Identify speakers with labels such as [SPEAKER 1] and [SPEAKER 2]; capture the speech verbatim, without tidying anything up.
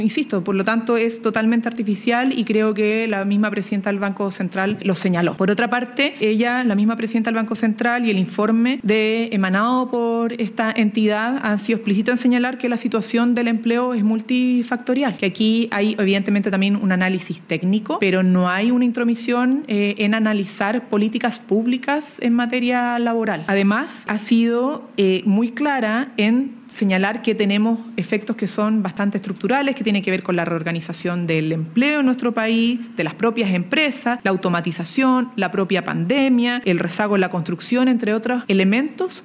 [SPEAKER 1] Insisto, por lo tanto es totalmente artificial y creo que la misma presidenta del Banco Central lo señaló. Por otra parte, ella, la misma presidenta del Banco Central y el informe de, emanado por esta entidad han sido explícitos en señalar que la situación del empleo es multifactorial, que aquí hay evidentemente también un análisis técnico, pero no hay una intromisión eh, en analizar políticas públicas en materia laboral. Además, ha sido eh, muy clara en señalar que tenemos efectos que son bastante estructurales, que tienen que ver con la reorganización del empleo en nuestro país, de las propias empresas, la automatización, la propia pandemia, el rezago en la construcción, entre otros elementos